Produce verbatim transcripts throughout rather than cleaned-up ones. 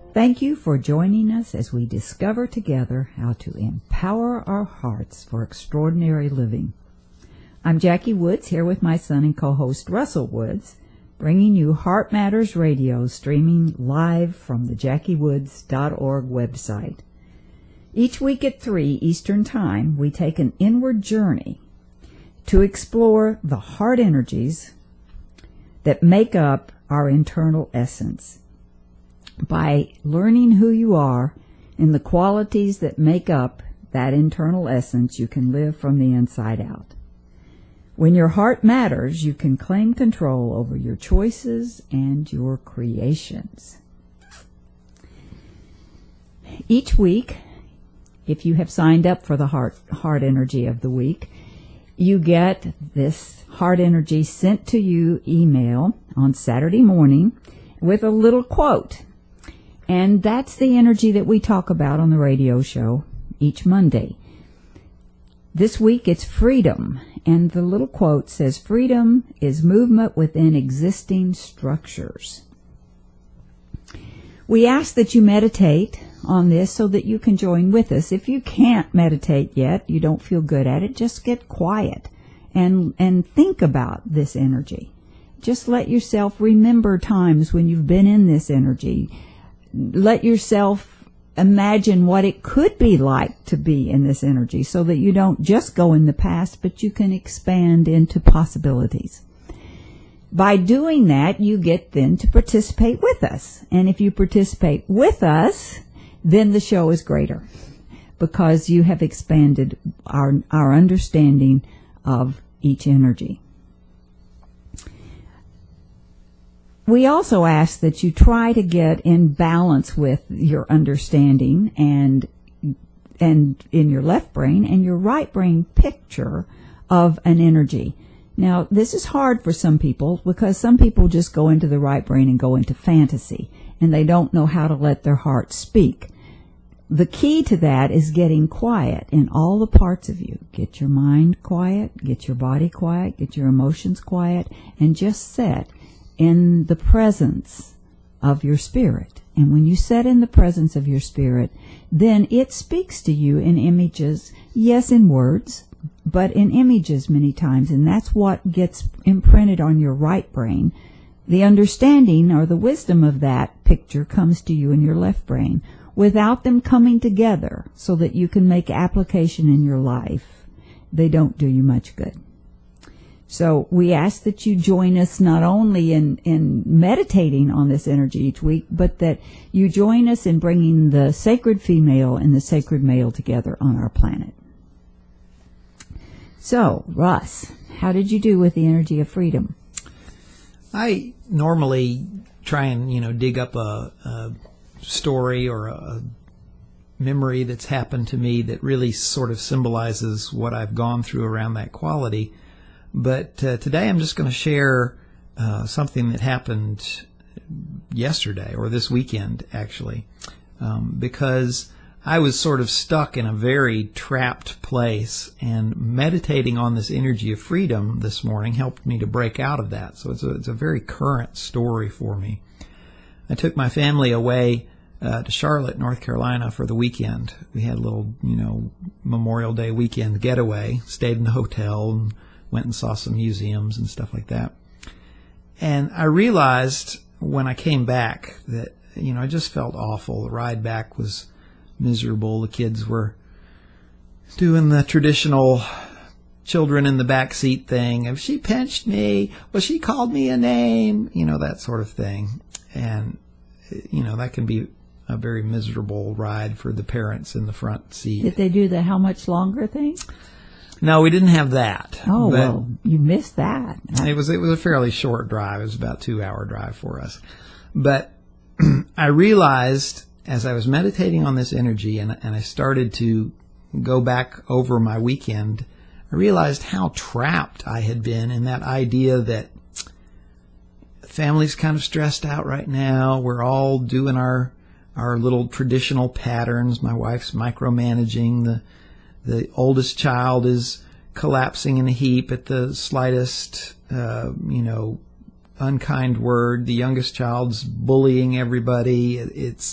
Thank you for joining us as we discover together how to empower our hearts for extraordinary living. I'm Jackie Woods, here with my son and co-host Russell Woods, bringing you Heart Matters Radio, streaming live from the jackie woods dot org website. Each week at three Eastern Time, we take an inward journey to explore the heart energies that make up our internal essence. By learning who you are and the qualities that make up that internal essence, you can live from the inside out. When your heart matters, you can claim control over your choices and your creations. Each week, if you have signed up for the heart, heart energy of the week, you get this heart energy sent to you email on Saturday morning with a little quote. And that's the energy that we talk about on the radio show each Monday. This week it's freedom, and the little quote says, "Freedom is movement within existing structures." We ask that you meditate on this so that you can join with us. If you can't meditate yet, you don't feel good at it, just get quiet and and think about this energy. Just let yourself remember times when you've been in this energy. Let yourself imagine what it could be like to be in this energy so that you don't just go in the past, but you can expand into possibilities. By doing that, you get then to participate with us. And if you participate with us, then the show is greater because you have expanded our, our understanding of each energy. We also ask that you try to get in balance with your understanding and and in your left brain and your right brain picture of an energy. Now, this is hard for some people because some people just go into the right brain and go into fantasy, and they don't know how to let their heart speak. The key to that is getting quiet in all the parts of you. Get your mind quiet, get your body quiet, get your emotions quiet, and just sit in the presence of your spirit. And when you sit in the presence of your spirit, then it speaks to you in images, yes, in words, but in images many times, and that's what gets imprinted on your right brain. The understanding or the wisdom of that picture comes to you in your left brain. Without them coming together so that you can make application in your life, they don't do you much good. So we ask that you join us not only in, in meditating on this energy each week, but that you join us in bringing the sacred female and the sacred male together on our planet. So, Russ, how did you do with the energy of freedom? I normally try and, you know, dig up a, a story or a memory that's happened to me that really sort of symbolizes what I've gone through around that quality. But uh, today I'm just going to share uh, something that happened yesterday, or this weekend, actually, um, because I was sort of stuck in a very trapped place, and meditating on this energy of freedom this morning helped me to break out of that. So it's a, it's a very current story for me. I took my family away uh, to Charlotte, North Carolina for the weekend. We had a little, you know, Memorial Day weekend getaway, stayed in the hotel, and went and saw some museums and stuff like that. And I realized when I came back that, you know, I just felt awful. The ride back was miserable. The kids were doing the traditional children in the back seat thing. If she pinched me, well, she called me a name, you know, that sort of thing. And, you know, that can be a very miserable ride for the parents in the front seat. Did they do the how much longer thing? No, we didn't have that. Oh, well, you missed that. It was it was a fairly short drive. It was about a two-hour drive for us. But I realized as I was meditating on this energy and, and I started to go back over my weekend, I realized how trapped I had been in that idea that family's kind of stressed out right now. We're all doing our our little traditional patterns. My wife's micromanaging. The The oldest child is collapsing in a heap at the slightest, uh, you know, unkind word. The youngest child's bullying everybody. It's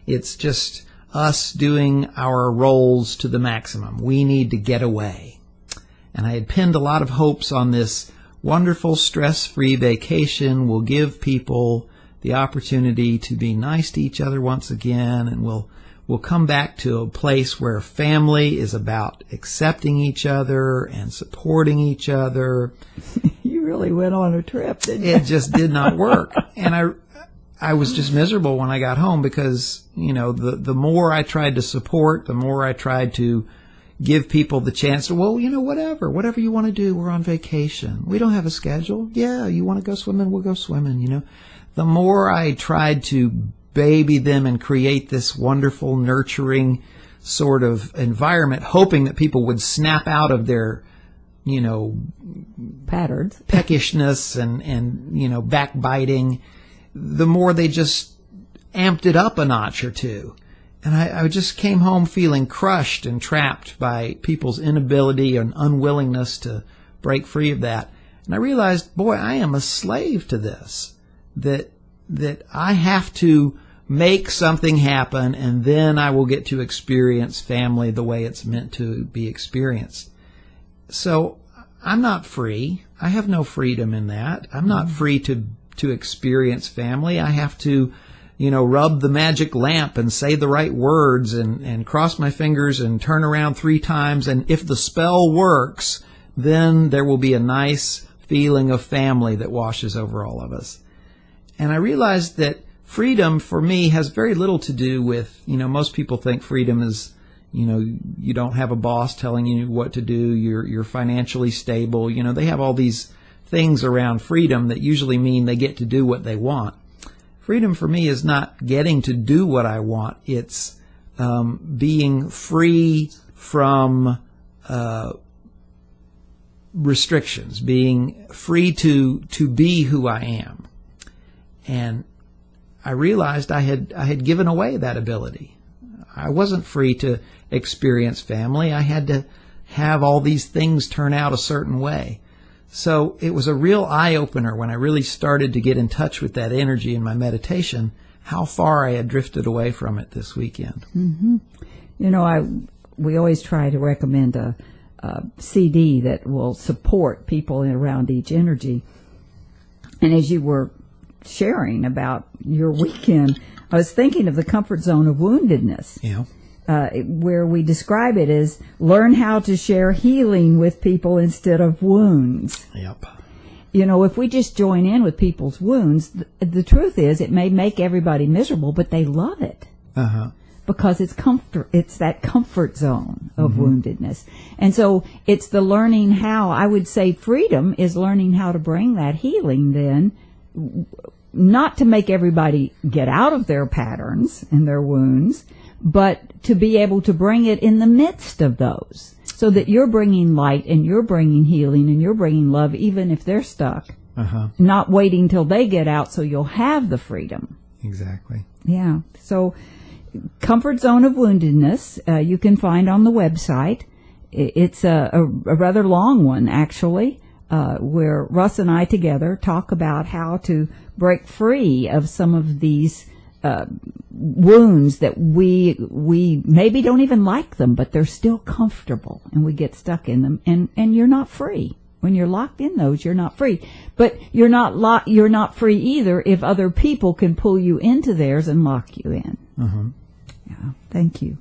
It's just us doing our roles to the maximum. We need to get away. And I had pinned a lot of hopes on this wonderful stress-free vacation will give people the opportunity to be nice to each other once again, and we'll we'll come back to a place where family is about accepting each other and supporting each other. You really went on a trip, didn't you? It just did not work. And I I was just miserable when I got home because, you know, the the more I tried to support, the more I tried to give people the chance to, well, you know, whatever, whatever you want to do, we're on vacation. We don't have a schedule. Yeah, you want to go swimming, we'll go swimming, you know. The more I tried to baby them and create this wonderful, nurturing sort of environment, hoping that people would snap out of their, you know, patterns, peckishness and, and, you know, backbiting, the more they just amped it up a notch or two. And I, I just came home feeling crushed and trapped by people's inability and unwillingness to break free of that. And I realized, boy, I am a slave to this, that that I have to make something happen, and then I will get to experience family the way it's meant to be experienced. So I'm not free. I have no freedom in that. I'm not free to to experience family. I have to, you know, rub the magic lamp and say the right words and, and cross my fingers and turn around three times. And if the spell works, then there will be a nice feeling of family that washes over all of us. And I realized that freedom for me has very little to do with, you know, most people think freedom is, you know, you don't have a boss telling you what to do. You're, you're financially stable. You know, they have all these things around freedom that usually mean they get to do what they want. Freedom for me is not getting to do what I want. It's um, being free from uh, restrictions, being free to to be who I am. And I realized I had I had given away that ability. I wasn't free to experience family. I had to have all these things turn out a certain way. So it was a real eye-opener when I really started to get in touch with that energy in my meditation, how far I had drifted away from it this weekend. Mm-hmm. You know, I we always try to recommend a, a C D that will support people around each energy. And as you were sharing about your weekend, I was thinking of the comfort zone of woundedness. Yeah. Uh, where we describe it as learn how to share healing with people instead of wounds. Yep. You know, if we just join in with people's wounds, th- the truth is it may make everybody miserable, but they love it. Uh-huh. Because it's comfort, it's that comfort zone of Mm-hmm. woundedness. And so it's the learning how, I would say freedom is learning how to bring that healing then, not to make everybody get out of their patterns and their wounds, but to be able to bring it in the midst of those, so that you're bringing light and you're bringing healing and you're bringing love, even if they're stuck. Uh-huh. Not waiting till they get out so you'll have the freedom. Exactly. Yeah. So Comfort Zone of Woundedness, uh, you can find on the website. It's a, a, a rather long one, actually, uh, where Russ and I together talk about how to break free of some of these Uh, wounds that we we maybe don't even like them, but they're still comfortable, and we get stuck in them, and and you're not free when you're locked in those. You're not free, but you're not lo- you're not free either if other people can pull you into theirs and lock you in. Uh-huh. Yeah, thank you.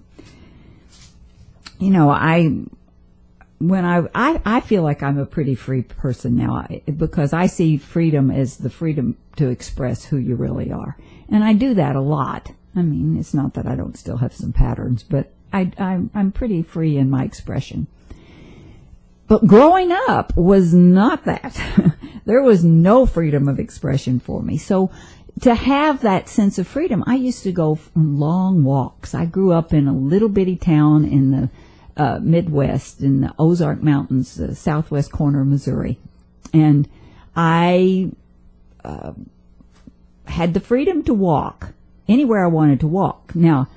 You know, I when I, I I feel like I'm a pretty free person now, I, because I see freedom as the freedom to express who you really are. And I do that a lot. I mean, it's not that I don't still have some patterns, but I, I'm, I'm pretty free in my expression. But growing up was not that. There was no freedom of expression for me. So to have that sense of freedom, I used to go on long walks. I grew up in a little bitty town in the uh, Midwest, in the Ozark Mountains, the southwest corner of Missouri. And I uh, had the freedom to walk anywhere I wanted to walk. Now,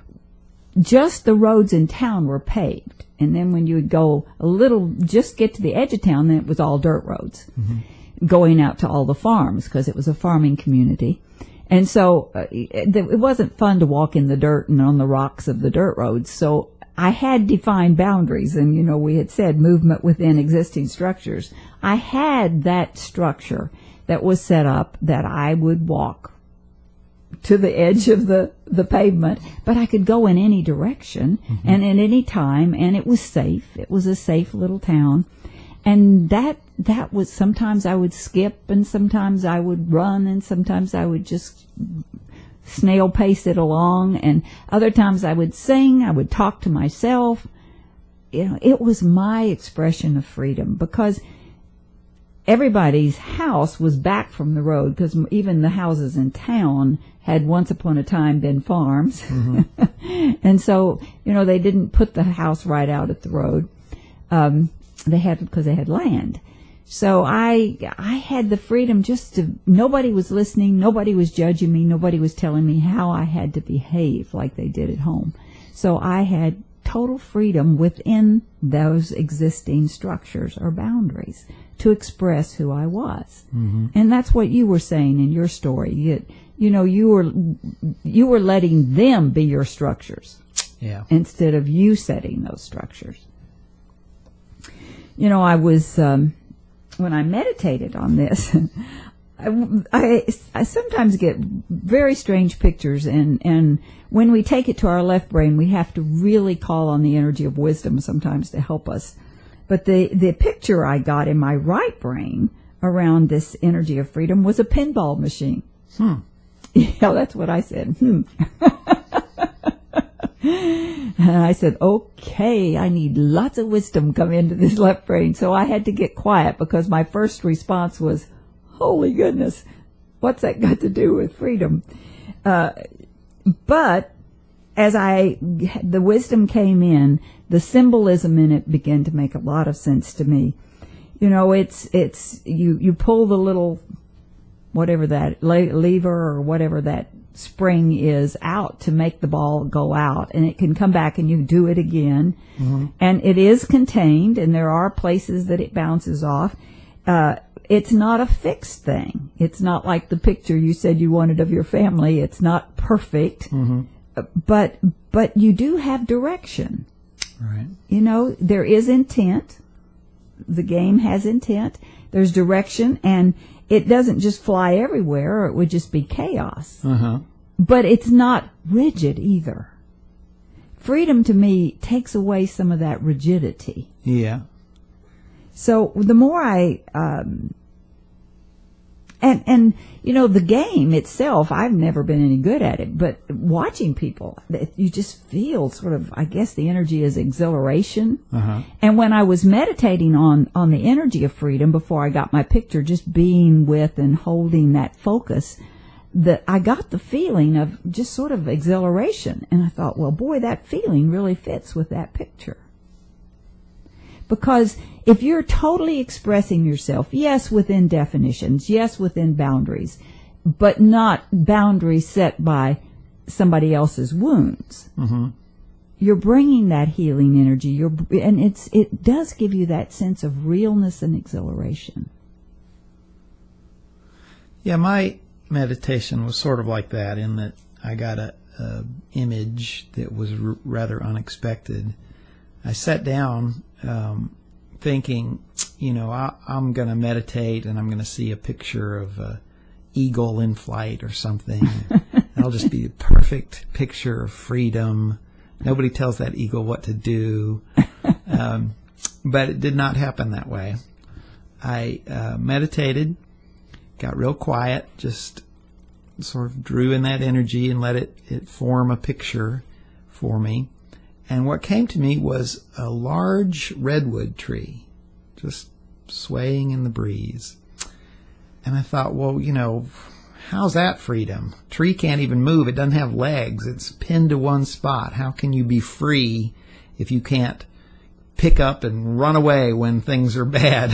just the roads in town were paved. And then when you would go a little, just get to the edge of town, then it was all dirt roads, mm-hmm. going out to all the farms, because it was a farming community. And so uh, it, it wasn't fun to walk in the dirt and on the rocks of the dirt roads. So I had defined boundaries, and, you know, we had said movement within existing structures. I had that structure that was set up that I would walk to the edge of the, the pavement, but I could go in any direction mm-hmm. and at any time, and it was safe. It was a safe little town. And that, that was, sometimes I would skip, and sometimes I would run, and sometimes I would just snail pace it along, and other times I would sing, I would talk to myself. You know, it was my expression of freedom, because everybody's house was back from the road, because even the houses in town had once upon a time been farms. Mm-hmm. And so, you know, they didn't put the house right out at the road. Um, they had, because they had land. So I, I had the freedom just to, nobody was listening, nobody was judging me, nobody was telling me how I had to behave like they did at home. So I had total freedom within those existing structures or boundaries to express who I was. Mm-hmm. And that's what you were saying in your story. You, you know, you were, you were letting them be your structures. Yeah. Instead of you setting those structures. You know, I was, um, when I meditated on this, I, I, I sometimes get very strange pictures, and, and when we take it to our left brain, we have to really call on the energy of wisdom sometimes to help us. But the, the picture I got in my right brain around this energy of freedom was a pinball machine. Hmm. Yeah, that's what I said. Hmm. And I said, okay, I need lots of wisdom come into this left brain. So I had to get quiet, because my first response was, holy goodness, what's that got to do with freedom? Uh, but as I, the wisdom came in, the symbolism in it began to make a lot of sense to me. You know, it's, it's, you, you pull the little, whatever that lever or whatever that spring is out to make the ball go out, and it can come back and you do it again. Mm-hmm. And it is contained, and there are places that it bounces off. Uh, it's not a fixed thing. It's not like the picture you said you wanted of your family. It's not perfect, mm-hmm. but, but you do have direction. Right. You know, there is intent. The game has intent. There's direction, and it doesn't just fly everywhere, or it would just be chaos. Uh-huh. But it's not rigid either. Freedom to me takes away some of that rigidity. Yeah. So the more I, um, and, and, you know, the game itself, I've never been any good at it, but watching people, you just feel sort of, I guess the energy is exhilaration. Uh-huh. And when I was meditating on, on the energy of freedom before I got my picture, just being with and holding that focus, that I got the feeling of just sort of exhilaration. And I thought, well, boy, that feeling really fits with that picture. Because if you're totally expressing yourself, yes, within definitions, yes, within boundaries, but not boundaries set by somebody else's wounds, mm-hmm. you're bringing that healing energy. You're, and it's it does give you that sense of realness and exhilaration. Yeah, my meditation was sort of like that, in that I got a, a image that was r- rather unexpected. I sat down um, thinking, you know, I, I'm going to meditate, and I'm going to see a picture of a eagle in flight or something. That'll just be a perfect picture of freedom. Nobody tells that eagle what to do. Um, but it did not happen that way. I uh, meditated, got real quiet, just sort of drew in that energy and let it, it form a picture for me. And what came to me was a large redwood tree, just swaying in the breeze. And I thought, well, you know, how's that freedom? Tree can't even move. It doesn't have legs. It's pinned to one spot. How can you be free if you can't pick up and run away when things are bad?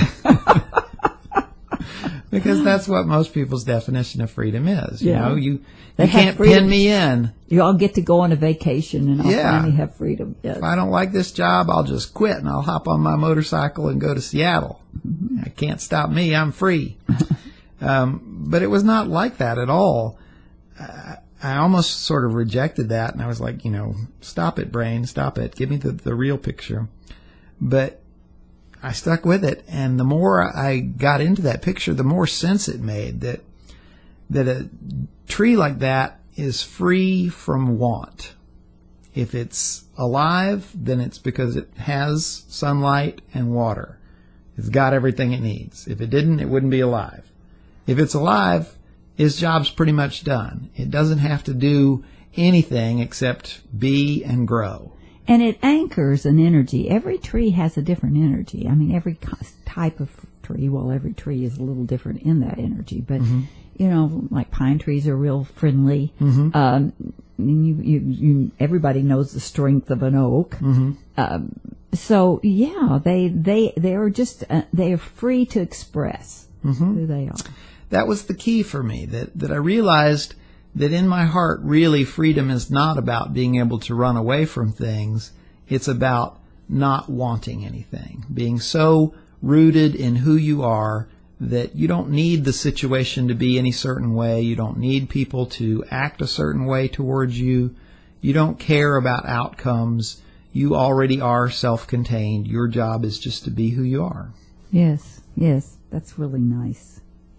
Because that's what most people's definition of freedom is. You Yeah. know, you, They you have can't freedom. pin me in. You all get to go on a vacation, and I'll Yeah. finally have freedom. Yes. If I don't like this job, I'll just quit and I'll hop on my motorcycle and go to Seattle. Mm-hmm. I can't stop me. I'm free. um, but it was not like that at all. I, I almost sort of rejected that, and I was like, you know, stop it, brain, stop it. Give me the, the real picture. But I stuck with it, and the more I got into that picture, the more sense it made that that a tree like that is free from want. If it's alive, then it's because it has sunlight and water. It's got everything it needs. If it didn't, it wouldn't be alive. If it's alive, its job's pretty much done. It doesn't have to do anything except be and grow. And it anchors an energy. Every tree has a different energy. I mean, every type of tree, well, every tree is a little different in that energy. But, mm-hmm. you know, like pine trees are real friendly. Mm-hmm. Um, you, you, you, everybody knows the strength of an oak. Mm-hmm. Um, so, yeah, they, they, they are just, uh, they are free to express mm-hmm. who they are. That was the key for me, that, that I realized that in my heart, really, freedom is not about being able to run away from things. It's about not wanting anything, being so rooted in who you are that you don't need the situation to be any certain way. You don't need people to act a certain way towards you. You don't care about outcomes. You already are self-contained. Your job is just to be who you are. Yes, yes, that's really nice.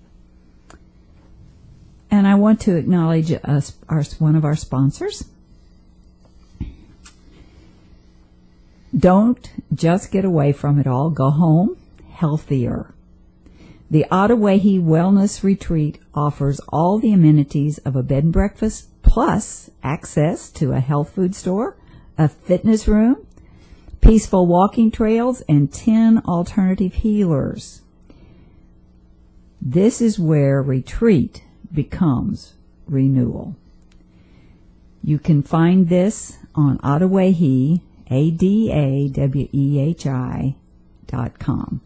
And I want to acknowledge us, our, one of our sponsors. Don't just get away from it all. Go home healthier. The Ottaway Wellness Retreat offers all the amenities of a bed and breakfast, plus access to a health food store, a fitness room, peaceful walking trails, and ten alternative healers. This is where retreat becomes renewal. You can find this on Adawehi, A D A W E H I dot com.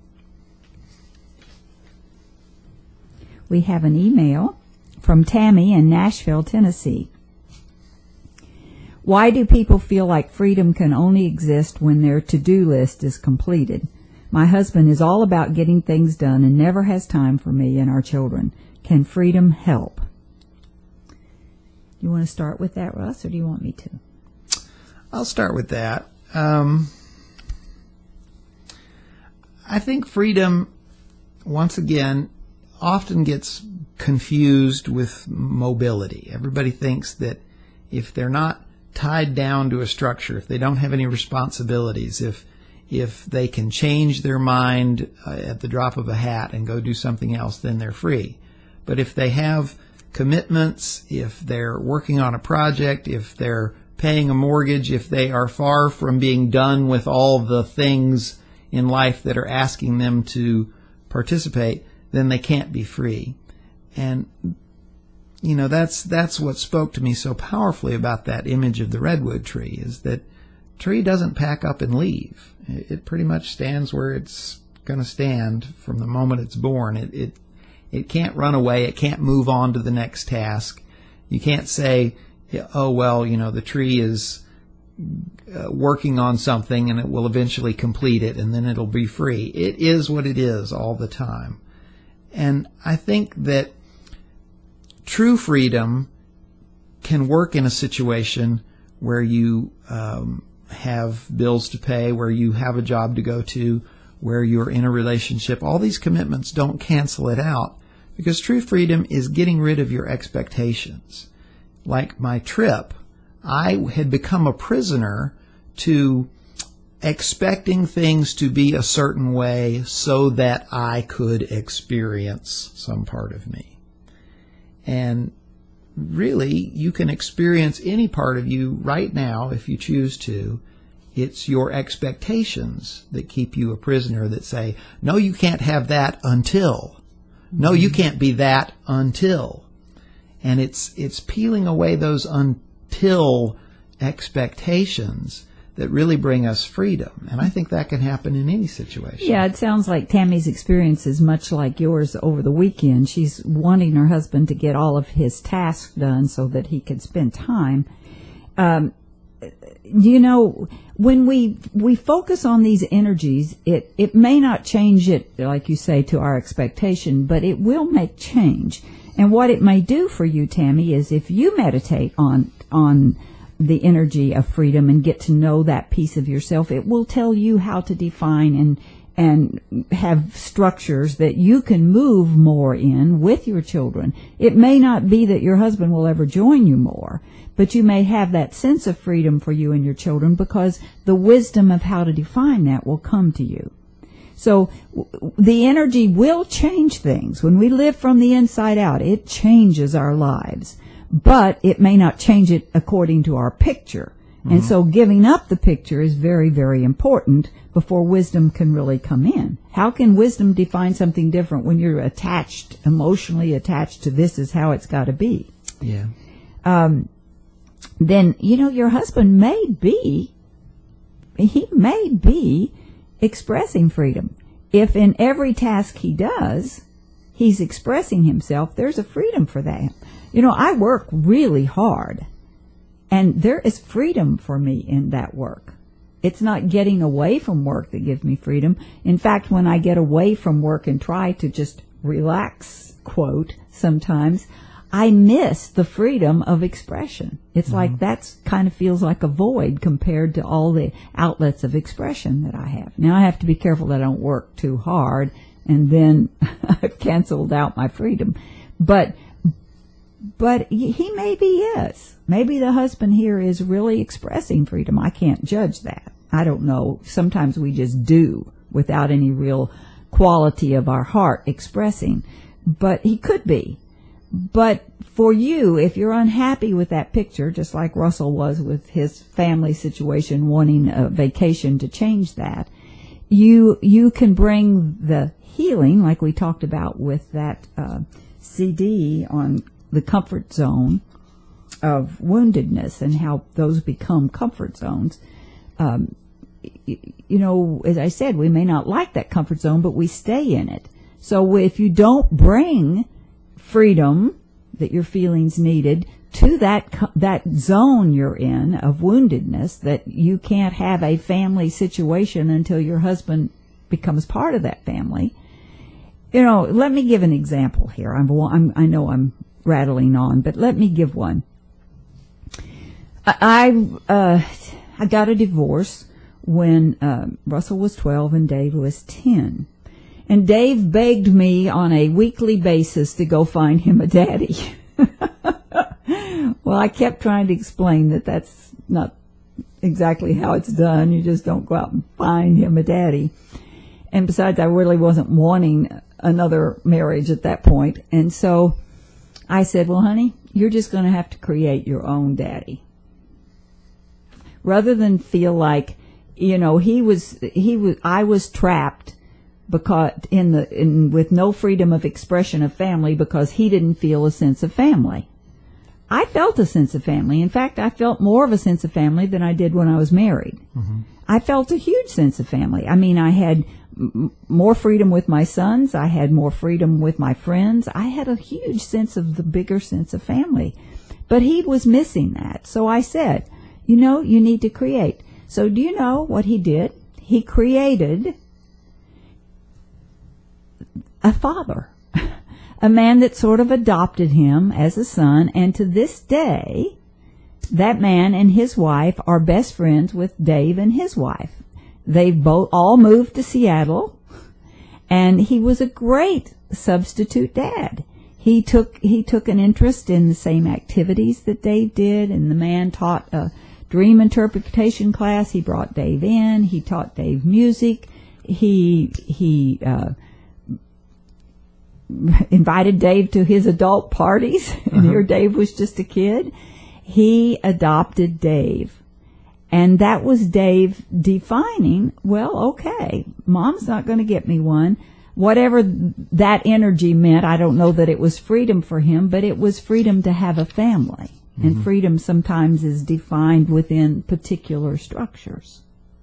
We have an email from Tammy in Nashville, Tennessee. Why do people feel like freedom can only exist when their to-do list is completed? My husband is all about getting things done and never has time for me and our children. Can freedom help? You want to start with that, Russ, or do you want me to? I'll start with that. Um, I think freedom, once again, often gets confused with mobility. Everybody thinks that if they're not tied down to a structure, if they don't have any responsibilities, if if they can change their mind uh, at the drop of a hat and go do something else, then they're free. But if they have commitments, if they're working on a project, if they're paying a mortgage, if they are far from being done with all the things in life that are asking them to participate, then they can't be free. And, you know, that's that's what spoke to me so powerfully about that image of the redwood tree, is that tree doesn't pack up and leave. It pretty much stands where it's going to stand from the moment it's born. It, it It can't run away. It can't move on to the next task. You can't say, oh, well, you know, the tree is uh, working on something and it will eventually complete it and then it'll be free. It is what it is all the time. And I think that true freedom can work in a situation where you um, have bills to pay, where you have a job to go to, where you're in a relationship. All these commitments don't cancel it out, because true freedom is getting rid of your expectations. Like my trip, I had become a prisoner to expecting things to be a certain way so that I could experience some part of me. And really, you can experience any part of you right now if you choose to. It's your expectations that keep you a prisoner, that say, no, you can't have that until. No, you can't be that until. And it's it's peeling away those until expectations that really bring us freedom. And I think that can happen in any situation. Yeah, it sounds like Tammy's experience is much like yours over the weekend. She's wanting her husband to get all of his tasks done so that he could spend time. Um, you know, when we we focus on these energies, it, it may not change it, like you say, to our expectation, but it will make change. And what it may do for you, Tammy, is if you meditate on on the energy of freedom and get to know that piece of yourself, it will tell you how to define and and have structures that you can move more in with your children. It may not be that your husband will ever join you more, but you may have that sense of freedom for you and your children because the wisdom of how to define that will come to you. So w- the energy will change things. When we live from the inside out, it changes our lives, but it may not change it according to our picture. Mm-hmm. And so giving up the picture is very, very important before wisdom can really come in. How can wisdom define something different when you're attached, emotionally attached to this is how it's got to be? Yeah. Um, then, you know, your husband may be, he may be expressing freedom. If in every task he does, he's expressing himself, there's a freedom for that. You know, I work really hard, and there is freedom for me in that work. It's not getting away from work that gives me freedom. In fact, when I get away from work and try to just relax, quote, sometimes, I miss the freedom of expression. It's mm-hmm. like that's kind of feels like a void compared to all the outlets of expression that I have. Now, I have to be careful that I don't work too hard, and then I've canceled out my freedom. But But he maybe is. Maybe the husband here is really expressing freedom. I can't judge that. I don't know. Sometimes we just do without any real quality of our heart expressing. But he could be. But for you, if you're unhappy with that picture, just like Russell was with his family situation, wanting a vacation to change that, you you can bring the healing, like we talked about with that uh, C D on the comfort zone of woundedness and how those become comfort zones. Um, you, you know, as I said, we may not like that comfort zone, but we stay in it. So if you don't bring freedom that your feelings needed to that that zone you're in of woundedness, that you can't have a family situation until your husband becomes part of that family. You know, let me give an example here. I'm, I'm I know I'm rattling on, but let me give one. I uh, I got a divorce when uh, Russell was twelve and Dave was ten. And Dave begged me on a weekly basis to go find him a daddy. Well, I kept trying to explain that that's not exactly how it's done. You just don't go out and find him a daddy. And besides, I really wasn't wanting another marriage at that point. And so I said, well, honey, you're just going to have to create your own daddy. Rather than feel like, you know, he was, he was, I was trapped because in the, in, with no freedom of expression of family because he didn't feel a sense of family. I felt a sense of family. In fact, I felt more of a sense of family than I did when I was married. Mm-hmm. I felt a huge sense of family. I mean, I had m- more freedom with my sons. I had more freedom with my friends. I had a huge sense of the bigger sense of family. But he was missing that. So I said, you know, you need to create. So do you know what he did? He created a father, a man that sort of adopted him as a son. And to this day, that man and his wife are best friends with Dave and his wife. They've both all moved to Seattle, and he was a great substitute dad. He took he took an interest in the same activities that Dave did, and the man taught a dream interpretation class. He brought Dave in. He taught Dave music. He he uh, invited Dave to his adult parties, and uh-huh. here Dave was just a kid. He adopted Dave. And that was Dave defining, well, okay, Mom's not going to get me one. Whatever that energy meant, I don't know that it was freedom for him, but it was freedom to have a family. Mm-hmm. And freedom sometimes is defined within particular structures.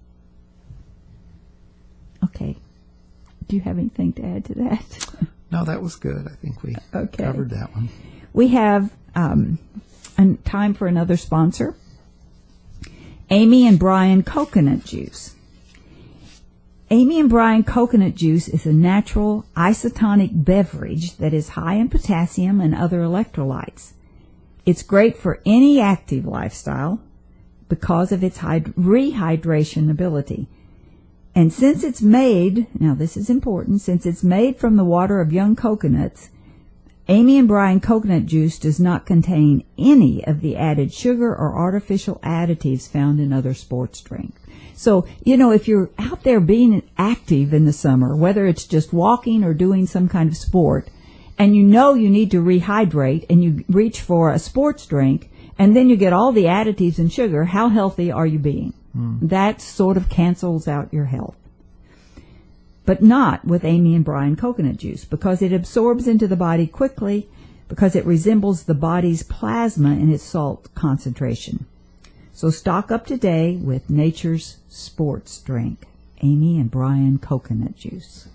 Okay. Do you have anything to add to that? No, that was good. I think we okay. covered that one. We have um, an, time for another sponsor. Amy and Brian coconut juice. Amy and Brian coconut juice is a natural isotonic beverage that is high in potassium and other electrolytes. It's great for any active lifestyle because of its hyd- rehydration ability. And since it's made, now this is important, since it's made from the water of young coconuts, Amy and Brian coconut juice does not contain any of the added sugar or artificial additives found in other sports drinks. So, you know, if you're out there being active in the summer, whether it's just walking or doing some kind of sport, and you know you need to rehydrate and you reach for a sports drink, and then you get all the additives and sugar, how healthy are you being? Mm. That sort of cancels out your health. But not with Amy and Brian coconut juice, because it absorbs into the body quickly, because it resembles the body's plasma in its salt concentration. So stock up today with nature's sports drink, Amy and Brian coconut juice.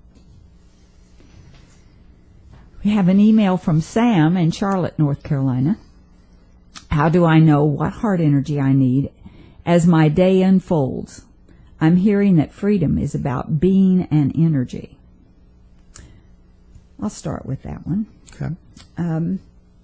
We have an email from Sam in Charlotte, North Carolina. How do I know what heart energy I need as my day unfolds? I'm hearing that freedom is about being and energy. I'll start with that one. Okay. Um,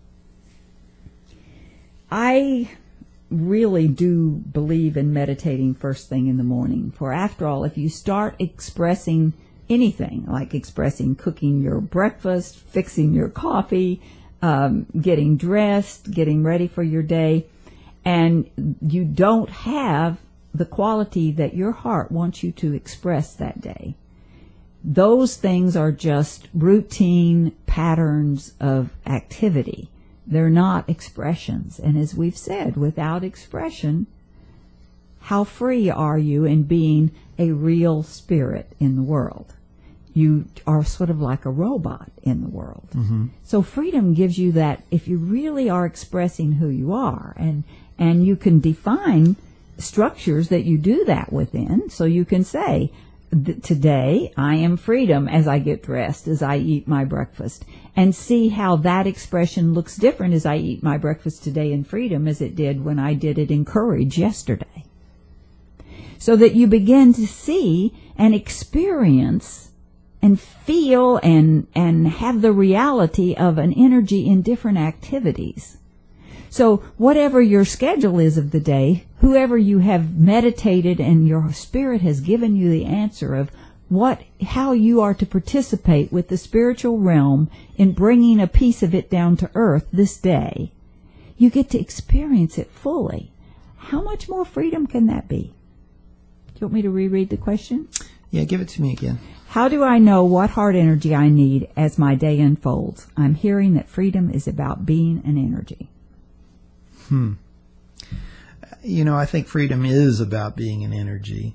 I really do believe in meditating first thing in the morning. For after all, if you start expressing anything, like expressing cooking your breakfast, fixing your coffee, um, getting dressed, getting ready for your day, and you don't have the quality that your heart wants you to express that day, those things are just routine patterns of activity. They're not expressions. And as we've said, without expression, how free are you in being a real spirit in the world? You are sort of like a robot in the world. Mm-hmm. So freedom gives you that, if you really are expressing who you are, and and you can define structures that you do that within. So you can say, today I am freedom as I get dressed, as I eat my breakfast, and see how that expression looks different as I eat my breakfast today in freedom as it did when I did it in courage yesterday. So that you begin to see and experience and feel and, and have the reality of an energy in different activities. So whatever your schedule is of the day, whoever you have meditated and your spirit has given you the answer of what, how you are to participate with the spiritual realm in bringing a piece of it down to earth this day, you get to experience it fully. How much more freedom can that be? Do you want me to reread the question? Yeah, give it to me again. How do I know what heart energy I need as my day unfolds? I'm hearing that freedom is about being an energy. Hmm. You know, I think freedom is about being an energy.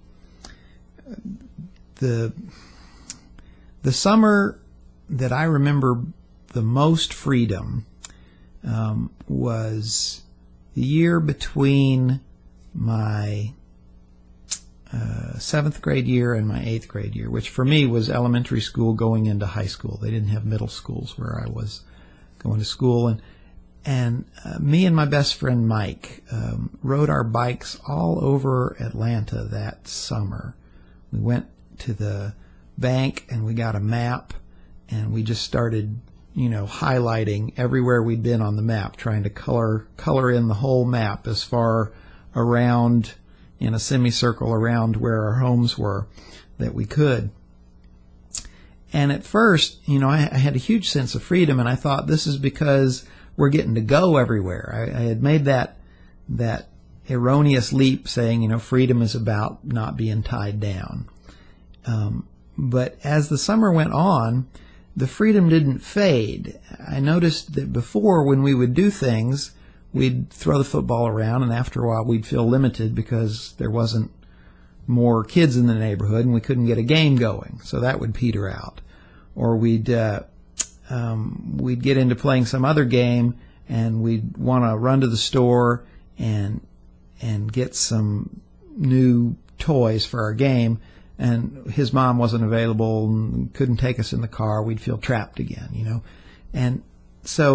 The the summer that I remember the most freedom um, was the year between my uh, seventh grade year and my eighth grade year, which for me was elementary school going into high school. They didn't have middle schools where I was going to school, and And uh, me and my best friend Mike um, rode our bikes all over Atlanta that summer. We went to the bank and we got a map, and we just started, you know, highlighting everywhere we'd been on the map, trying to color color in the whole map as far around, in a semicircle around where our homes were that we could. And at first, you know, I, I had a huge sense of freedom, and I thought, this is because we're getting to go everywhere. I, I had made that that erroneous leap saying, you know, freedom is about not being tied down. Um, but as the summer went on, the freedom didn't fade. I noticed that before, when we would do things, we'd throw the football around, and after a while we'd feel limited because there wasn't more kids in the neighborhood and we couldn't get a game going. So that would peter out. Or we'd... Uh, Um, we'd get into playing some other game, and we'd want to run to the store and and get some new toys for our game, and his mom wasn't available and couldn't take us in the car. We'd feel trapped again, you know. And so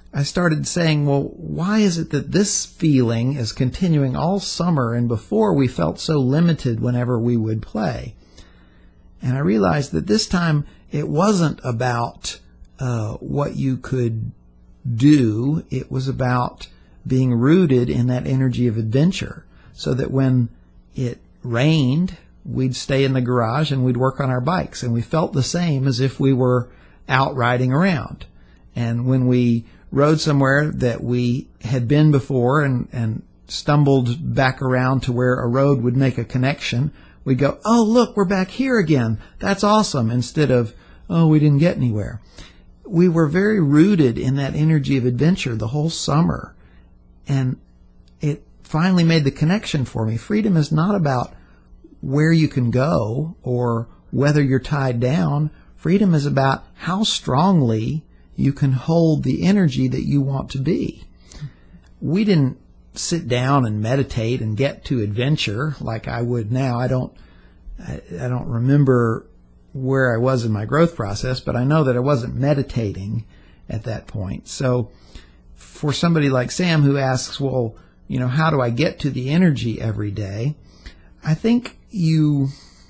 I started saying, well, why is it that this feeling is continuing all summer, and before we felt so limited whenever we would play? And I realized that this time it wasn't about uh, what you could do. It was about being rooted in that energy of adventure, so that when it rained, we'd stay in the garage and we'd work on our bikes, and we felt the same as if we were out riding around. And when we rode somewhere that we had been before and, and stumbled back around to where a road would make a connection, we'd go, oh, look, we're back here again. That's awesome, instead of, oh, we didn't get anywhere. We were very rooted in that energy of adventure the whole summer, and it finally made the connection for me. Freedom is not about where you can go or whether you're tied down. Freedom is about how strongly you can hold the energy that you want to be. We didn't sit down and meditate and get to adventure like I would now. I don't, I, I don't remember where I was in my growth process, but I know that I wasn't meditating at that point. So for somebody like Sam who asks, well, you know, how do I get to the energy every day? I think you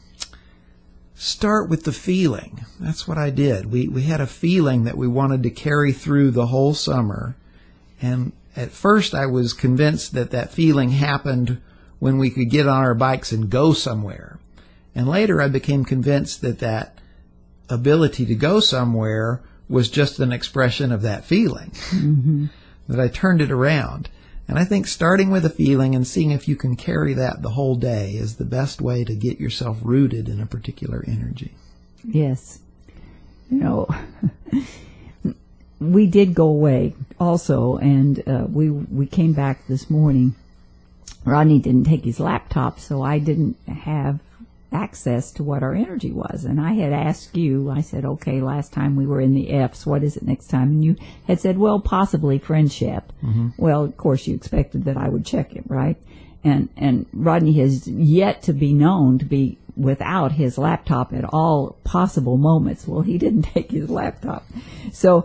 start with the feeling. That's what I did. We we had a feeling that we wanted to carry through the whole summer. And at first I was convinced that that feeling happened when we could get on our bikes and go somewhere. And later I became convinced that that ability to go somewhere was just an expression of that feeling. Mm-hmm. That I turned it around. And I think starting with a feeling and seeing if you can carry that the whole day is the best way to get yourself rooted in a particular energy. Yes. You know, we did go away also, and uh, we we came back this morning. Rodney didn't take his laptop, so I didn't have access to what our energy was. And I had asked you, I said, okay, last time we were in the F's, what is it next time? And you had said, well, possibly friendship. Mm-hmm. Well, of course, you expected that I would check it, right? And and Rodney has yet to be known to be without his laptop at all possible moments. Well, he didn't take his laptop. So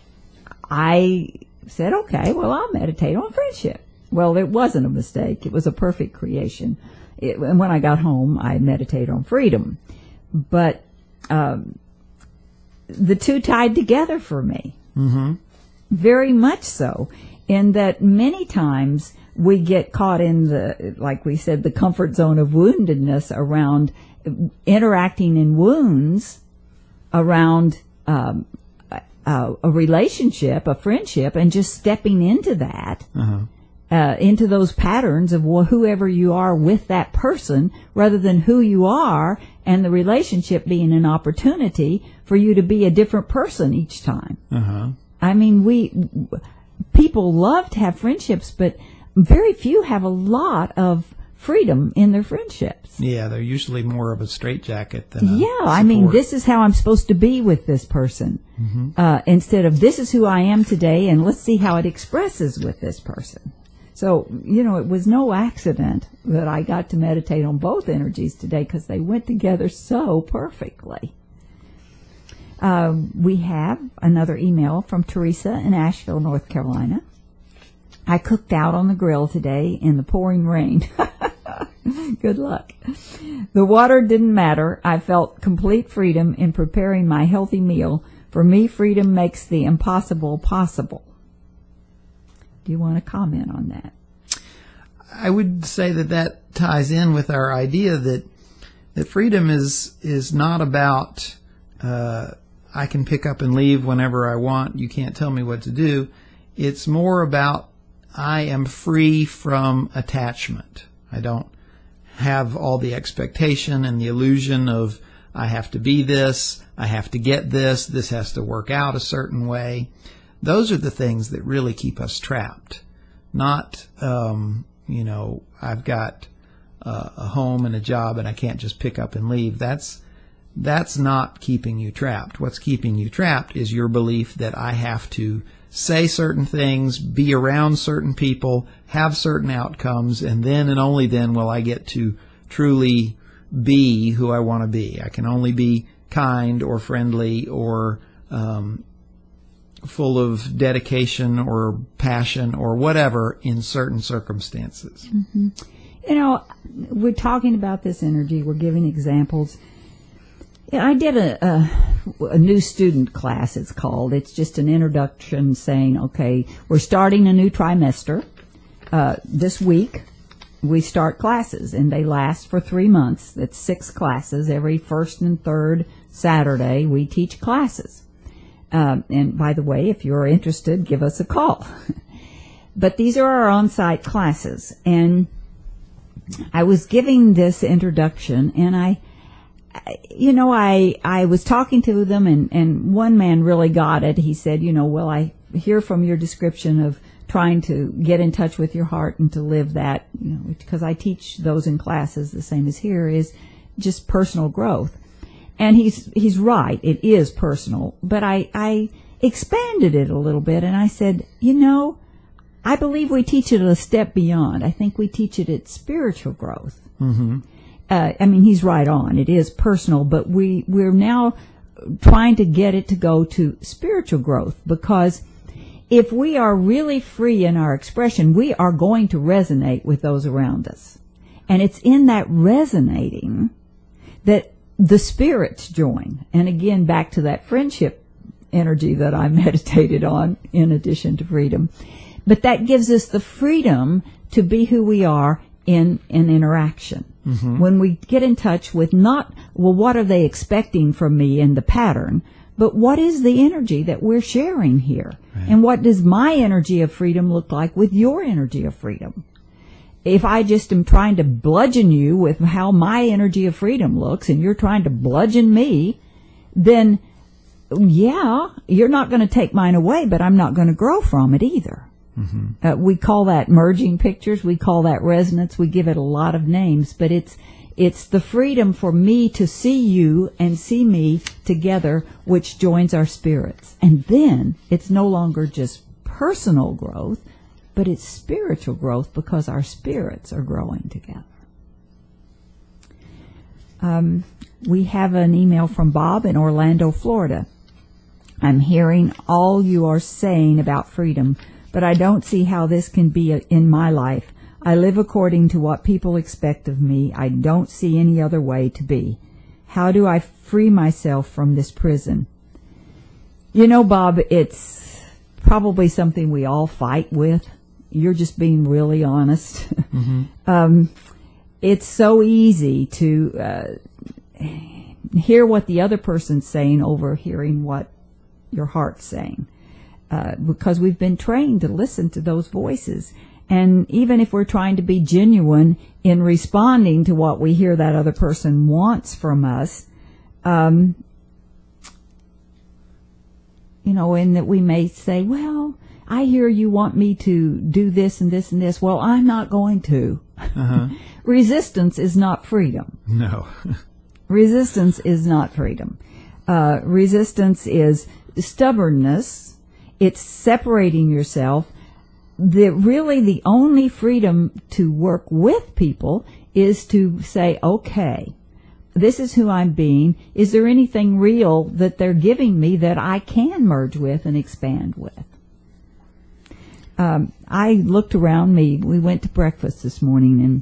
I said, okay, well, I'll meditate on friendship. Well, it wasn't a mistake. It was a perfect creation. It, and when I got home, I meditated on freedom. But um, the two tied together for me. Mm-hmm. Very much so. In that many times we get caught in the, like we said, the comfort zone of woundedness around interacting in wounds around um, a, a relationship, a friendship, and just stepping into that. Uh-huh. Uh, into those patterns of wh- whoever you are with that person, rather than who you are and the relationship being an opportunity for you to be a different person each time. Uh-huh. I mean, we people love to have friendships, but very few have a lot of freedom in their friendships. Yeah, they're usually more of a straitjacket than a Yeah, support. I mean, this is how I'm supposed to be with this person. Mm-hmm. Uh, instead of this is who I am today, and let's see how it expresses with this person. So, you know, it was no accident that I got to meditate on both energies today, because they went together so perfectly. Uh, we have another email from Teresa in Asheville, North Carolina. I cooked out on the grill today in the pouring rain. Good luck. The water didn't matter. I felt complete freedom in preparing my healthy meal. For me, freedom makes the impossible possible. Do you want to comment on that? I would say that that ties in with our idea that that freedom is is not about uh, I can pick up and leave whenever I want. You can't tell me what to do. It's more about I am free from attachment. I don't have all the expectation and the illusion of I have to be this, I have to get this, this has to work out a certain way. Those are the things that really keep us trapped. Not, um, you know, I've got uh, a home and a job and I can't just pick up and leave. That's that's not keeping you trapped. What's keeping you trapped is your belief that I have to say certain things, be around certain people, have certain outcomes, and then and only then will I get to truly be who I want to be. I can only be kind or friendly or um, full of dedication or passion or whatever in certain circumstances. Mm-hmm. You know, we're talking about this energy. We're giving examples. Yeah, I did a, a, a new student class, it's called. It's just an introduction saying, okay, we're starting a new trimester. Uh, this week, we start classes, and they last for three months. That's six classes. Every first and third Saturday, we teach classes. Um, and by the way, if you're interested, give us a call. But these are our on-site classes. And I was giving this introduction, and I... You know, I, I was talking to them, and, and one man really got it. He said, you know, well, I hear from your description of trying to get in touch with your heart and to live that, you know, because I teach those in classes the same as here, is just personal growth. And he's he's right. It is personal. But I, I expanded it a little bit, and I said, you know, I believe we teach it a step beyond. I think we teach it at spiritual growth. Mm-hmm. Uh, I mean, he's right on. It is personal, but we, we're now trying to get it to go to spiritual growth, because if we are really free in our expression, we are going to resonate with those around us. And it's in that resonating that the spirits join. And again, back to that friendship energy that I meditated on in addition to freedom. But that gives us the freedom to be who we are in an interaction. Mm-hmm. When we get in touch with not, well, what are they expecting from me in the pattern, but what is the energy that we're sharing here? Right. And what does my energy of freedom look like with your energy of freedom? If I just am trying to bludgeon you with how my energy of freedom looks, and you're trying to bludgeon me, then, yeah, you're not going to take mine away, but I'm not going to grow from it either. Mm-hmm. Uh, we call that merging pictures. We call that resonance. We give it a lot of names, but it's it's the freedom for me to see you and see me together, which joins our spirits. And then it's no longer just personal growth, but it's spiritual growth, because our spirits are growing together. Um, we have an email from Bob in Orlando, Florida. I'm hearing all you are saying about freedom, but I don't see how this can be in my life. I live according to what people expect of me. I don't see any other way to be. How do I free myself from this prison? You know, Bob, it's probably something we all fight with. You're just being really honest. Mm-hmm. um, it's so easy to uh, hear what the other person's saying over hearing what your heart's saying. Uh, because we've been trained to listen to those voices. And even if we're trying to be genuine in responding to what we hear that other person wants from us, um, you know, and that we may say, well, I hear you want me to do this and this and this. Well, I'm not going to. Uh-huh. Resistance is not freedom. No. Resistance is not freedom. Uh, resistance is stubbornness. It's separating yourself. The, really the only freedom to work with people is to say, okay, this is who I'm being. Is there anything real that they're giving me that I can merge with and expand with? Um, I looked around me. We went to breakfast this morning, and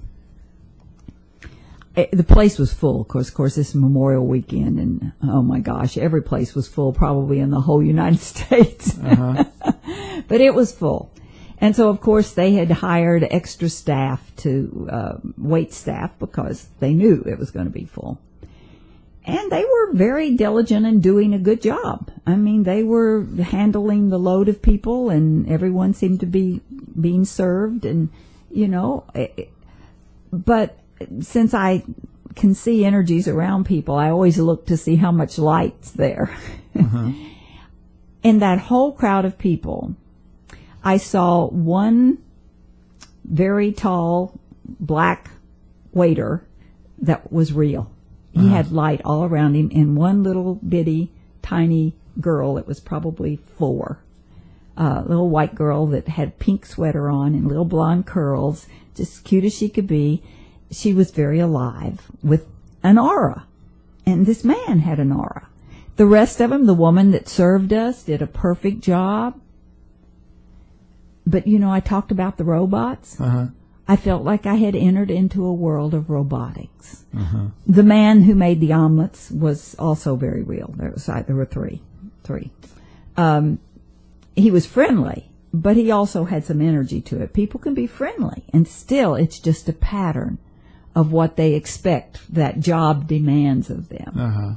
it, the place was full. Of course, of course, this is Memorial Weekend, and oh my gosh, every place was full, probably in the whole United States. Uh-huh. But it was full. And so, of course, they had hired extra staff to, uh, wait staff, because they knew it was going to be full. And they were very diligent in doing a good job. I mean, they were handling the load of people, and everyone seemed to be being served, and, you know, it, but since I can see energies around people, I always look to see how much light's there. Uh-huh. In that whole crowd of people, I saw one very tall black waiter that was real. He uh-huh. had light all around him, and one little bitty tiny girl that was probably four, a uh, little white girl that had pink sweater on and little blonde curls, just cute as she could be. She was very alive with an aura, and this man had an aura. The rest of them, the woman that served us, did a perfect job. But, you know, I talked about the robots. Uh-huh. I felt like I had entered into a world of robotics. Uh-huh. The man who made the omelets was also very real. There was there were three, three. Um, he was friendly, but he also had some energy to it. People can be friendly, and still, it's just a pattern of what they expect that job demands of them. Uh-huh.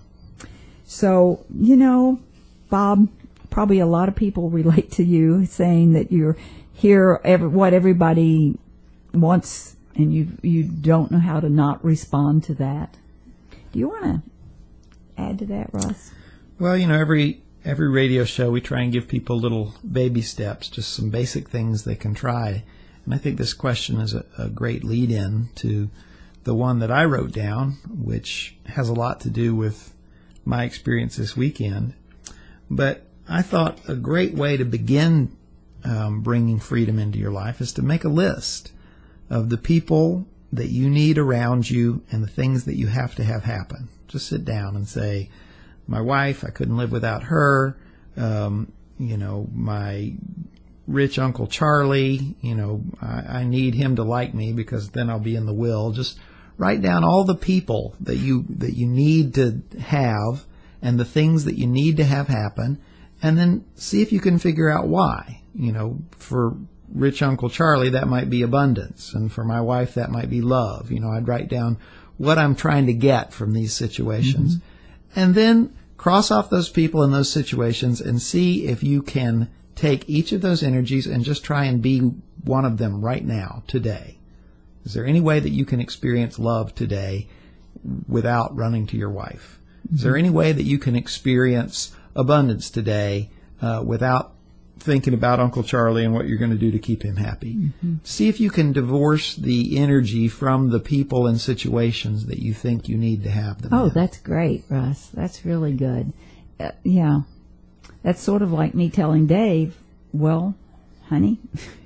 So, you know, Bob, probably a lot of people relate to you, saying that you're here, every, what everybody wants, and you you don't know how to not respond to that. Do you want to add to that, Russ? Well, you know, every every radio show we try and give people little baby steps, just some basic things they can try. And I think this question is a, a great lead-in to the one that I wrote down, which has a lot to do with my experience this weekend. But I thought a great way to begin um, bringing freedom into your life is to make a list of the people that you need around you and the things that you have to have happen. Just sit down and say, my wife, I couldn't live without her. Um, you know, my rich Uncle Charlie, you know, I, I need him to like me because then I'll be in the will. Just write down all the people that you that you need to have and the things that you need to have happen, and then see if you can figure out why. You know, for rich Uncle Charlie, that might be abundance, and for my wife, that might be love. You know, I'd write down what I'm trying to get from these situations, mm-hmm. and then cross off those people in those situations and see if you can take each of those energies and just try and be one of them right now, today. Is there any way that you can experience love today without running to your wife? Mm-hmm. Is there any way that you can experience abundance today uh, without thinking about Uncle Charlie and what you're going to do to keep him happy? Mm-hmm. See if you can divorce the energy from the people and situations that you think you need to have them. Oh, in. That's great, Russ. That's really good. Uh, yeah. That's sort of like me telling Dave, well, honey,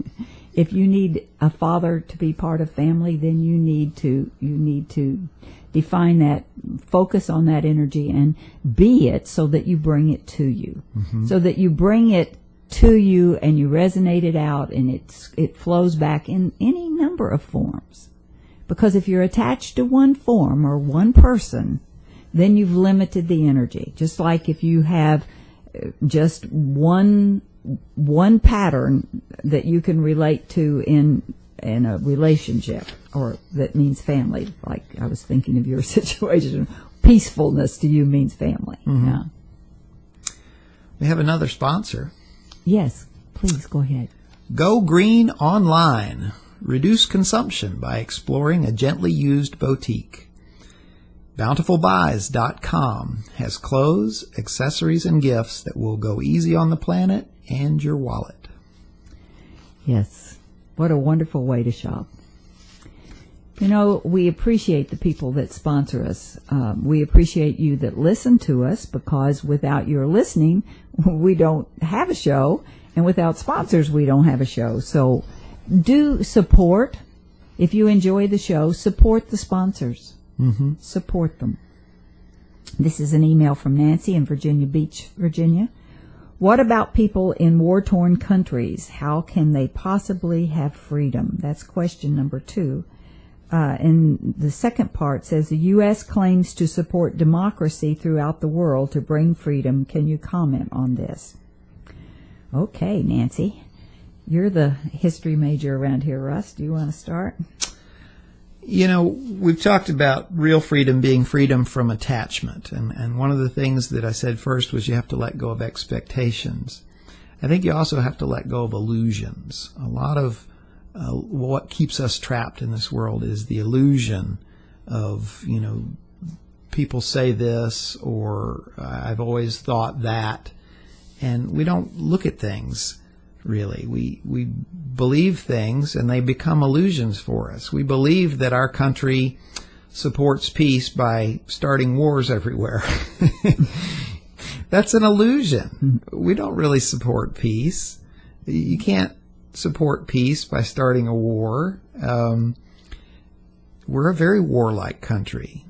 if you need a father to be part of family, then you need to you need to define that, focus on that energy and be it so that you bring it to you. Mm-hmm. So that you bring it to you and you resonate it out and it's, it flows back in any number of forms. Because if you're attached to one form or one person, then you've limited the energy. Just like if you have just one one pattern that you can relate to in in a relationship, or that means family. Like I was thinking of your situation. Peacefulness to you means family. Mm-hmm. Yeah. We have another sponsor. Yes, please go ahead. Go Green Online. Reduce consumption by exploring a gently used boutique. Bountiful Buys dot com has clothes, accessories, and gifts that will go easy on the planet and your wallet. Yes. What a wonderful way to shop. You know, we appreciate the people that sponsor us. Um, we appreciate you that listen to us, because without your listening, we don't have a show, and without sponsors, we don't have a show. So do support. If you enjoy the show, support the sponsors. Mm-hmm. Support them. This is an email from Nancy in Virginia Beach, Virginia. What about people in war-torn countries? How can they possibly have freedom? That's question number two. Uh, and the second part says the U S claims to support democracy throughout the world to bring freedom. Can you comment on this? Okay, Nancy. You're the history major around here, Russ. Do you want to start? You know, we've talked about real freedom being freedom from attachment. And, and one of the things that I said first was you have to let go of expectations. I think you also have to let go of illusions. A lot of uh, what keeps us trapped in this world is the illusion of, you know, people say this, or I've always thought that. And we don't look at things. Really, we we believe things and they become illusions for us. We believe that our country supports peace by starting wars everywhere. That's an illusion. We don't really support peace. You can't support peace by starting a war. Um, we're a very warlike country.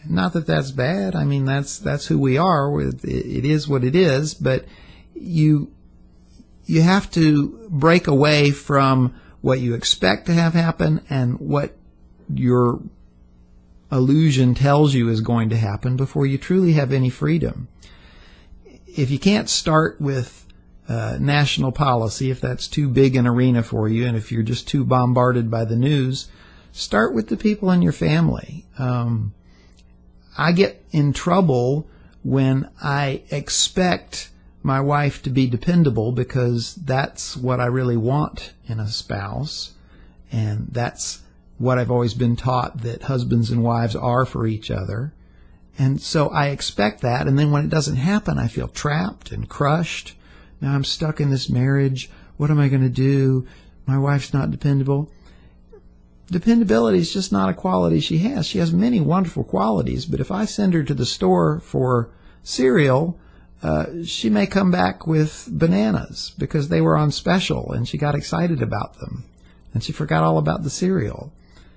Not that that's bad. I mean, that's that's who we are. It is what it is. But you you have to break away from what you expect to have happen and what your illusion tells you is going to happen before you truly have any freedom. If you can't start with uh, national policy, if that's too big an arena for you, and if you're just too bombarded by the news, start with the people in your family. Um, I get in trouble when I expect my wife to be dependable because that's what I really want in a spouse, and that's what I've always been taught that husbands and wives are for each other. And so I expect that, and then when it doesn't happen, I feel trapped and crushed. Now I'm stuck in this marriage. What am I going to do? My wife's not dependable. Dependability is just not a quality she has. She has many wonderful qualities, but if I send her to the store for cereal, uh, she may come back with bananas because they were on special and she got excited about them and she forgot all about the cereal.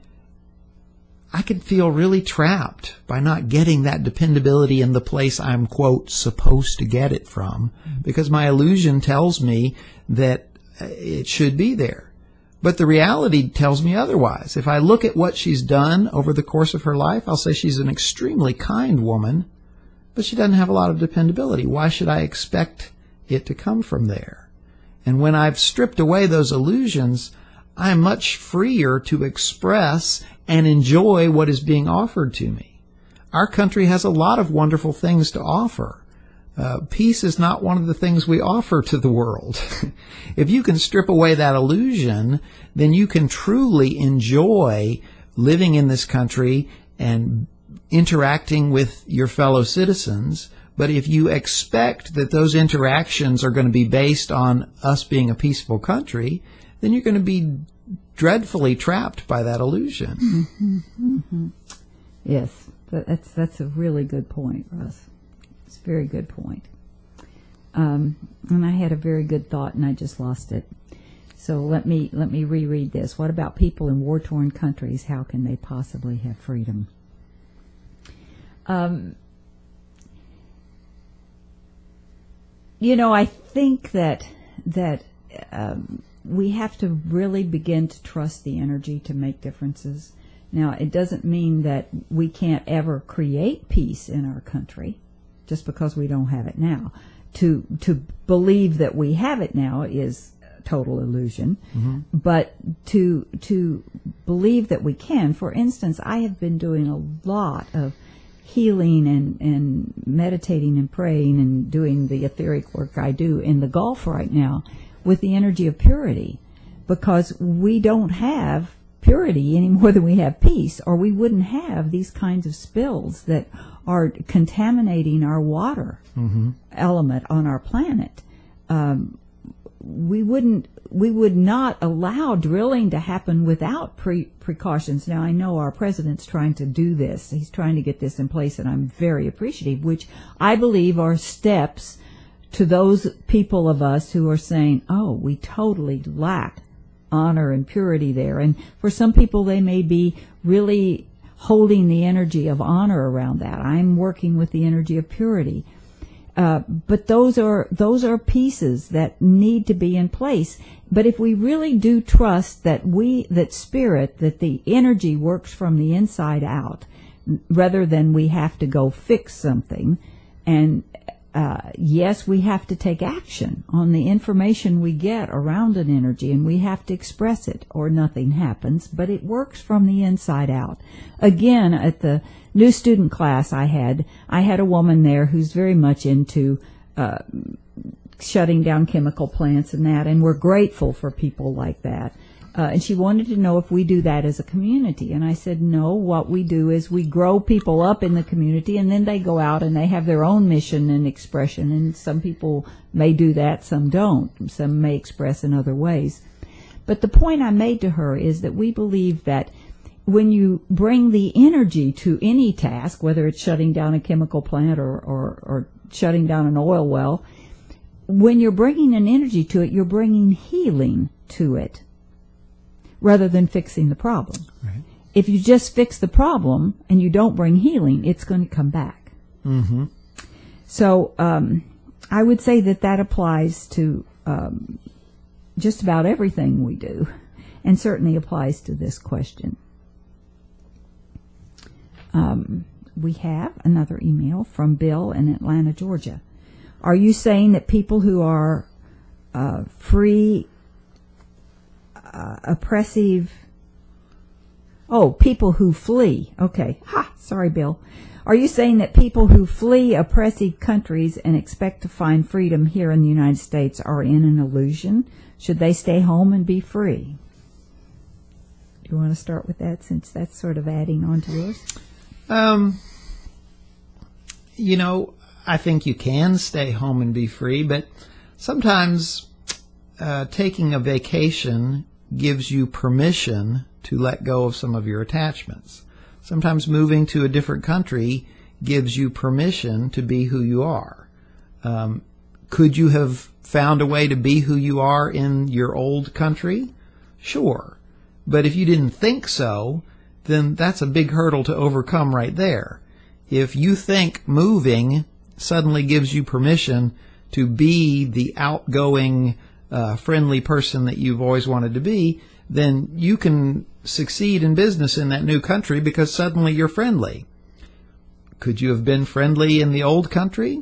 I could feel really trapped by not getting that dependability in the place I'm, quote, supposed to get it from, because my illusion tells me that it should be there. But the reality tells me otherwise. If I look at what she's done over the course of her life, I'll say she's an extremely kind woman, but she doesn't have a lot of dependability. Why should I expect it to come from there? And when I've stripped away those illusions, I'm much freer to express and enjoy what is being offered to me. Our country has a lot of wonderful things to offer. Uh, peace is not one of the things we offer to the world. If you can strip away that illusion, then you can truly enjoy living in this country and interacting with your fellow citizens. But if you expect that those interactions are going to be based on us being a peaceful country, then you're going to be dreadfully trapped by that illusion. Mm-hmm, mm-hmm. Yes, that's that's a really good point, Russ. It's a very good point. Um, and I had a very good thought, and I just lost it. So let me let me reread this. What about people in war-torn countries? How can they possibly have freedom? Um, you know, I think that that um, we have to really begin to trust the energy to make differences. Now, it doesn't mean that we can't ever create peace in our country just because we don't have it now. To to believe that we have it now is total illusion. Mm-hmm. But to to believe that we can, for instance, I have been doing a lot of healing and, and meditating and praying and doing the etheric work I do in the Gulf right now with the energy of purity, because we don't have purity any more than we have peace, or we wouldn't have these kinds of spills that are contaminating our water mm-hmm. element on our planet. Um, we wouldn't, we would not allow drilling to happen without pre- precautions. Now, I know our president's trying to do this. He's trying to get this in place, and I'm very appreciative, which I believe are steps to those people of us who are saying, oh, we totally lack honor and purity there. And for some people, they may be really holding the energy of honor around that. I'm working with the energy of purity. Uh, but those are those are pieces that need to be in place. But if we really do trust that we, that spirit, that the energy works from the inside out, rather than we have to go fix something, and uh, yes, we have to take action on the information we get around an energy, and we have to express it, or nothing happens. But it works from the inside out. Again, at the new student class I had, I had a woman there who's very much into uh, shutting down chemical plants and that, and we're grateful for people like that. Uh, and she wanted to know if we do that as a community. And I said, no, what we do is we grow people up in the community, and then they go out and they have their own mission and expression. And some people may do that, some don't. Some may express in other ways. But the point I made to her is that we believe that when you bring the energy to any task, whether it's shutting down a chemical plant or, or, or shutting down an oil well, when you're bringing an energy to it, you're bringing healing to it rather than fixing the problem. Right. if you just fix the problem and you don't bring healing, it's going to come back. Mm-hmm. So um, I would say that that applies to um, just about everything we do, and certainly applies to this question. Um, we have another email from Bill in Atlanta, Georgia. Are you saying that people who are uh, free, uh, oppressive, oh, people who flee, okay, ha, sorry, Bill. Are you saying that people who flee oppressive countries and expect to find freedom here in the United States are in an illusion? Should they stay home and be free? Do you want to start with that, since that's sort of adding on to yours? Um, you know, I think you can stay home and be free, but sometimes uh, taking a vacation gives you permission to let go of some of your attachments. Sometimes moving to a different country gives you permission to be who you are. Um, could you have found a way to be who you are in your old country? Sure. But if you didn't think so, then that's a big hurdle to overcome right there. If you think moving suddenly gives you permission to be the outgoing, uh, friendly person that you've always wanted to be, then you can succeed in business in that new country because suddenly you're friendly. Could you have been friendly in the old country?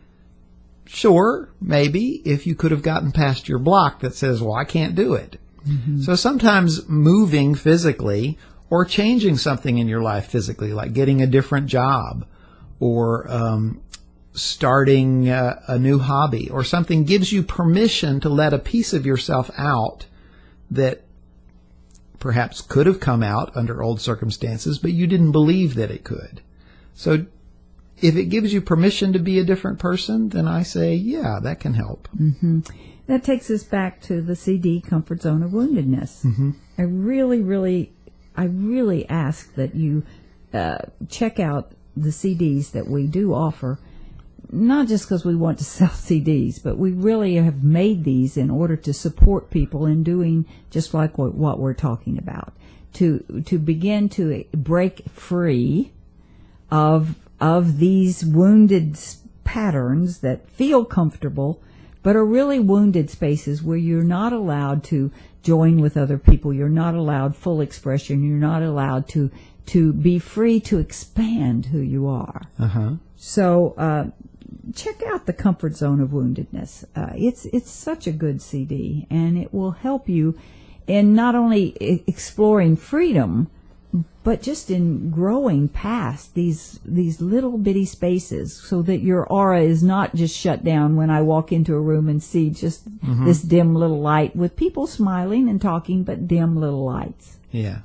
Sure, maybe, if you could have gotten past your block that says, well, I can't do it. Mm-hmm. So sometimes moving physically or changing something in your life physically, like getting a different job or um, starting a, a new hobby or something, gives you permission to let a piece of yourself out that perhaps could have come out under old circumstances, but you didn't believe that it could. So if it gives you permission to be a different person, then I say, yeah, that can help. Mm-hmm. That takes us back to the C D, Comfort Zone of Woundedness. Mm-hmm. I really, really, I really ask that you uh, check out the C Ds that we do offer, not just because we want to sell C Ds, but we really have made these in order to support people in doing just like what, what we're talking about, to to begin to break free of of these wounded patterns that feel comfortable, but are really wounded spaces where you're not allowed to join with other people. You're not allowed full expression. You're not allowed to to be free to expand who you are. Uh-huh. So uh, check out the Comfort Zone of Woundedness. Uh, it's it's such a good C D, and it will help you in not only I- exploring freedom, but just in growing past these these little bitty spaces, so that your aura is not just shut down when I walk into a room and see just mm-hmm. this dim little light with people smiling and talking, but dim little lights. Yeah.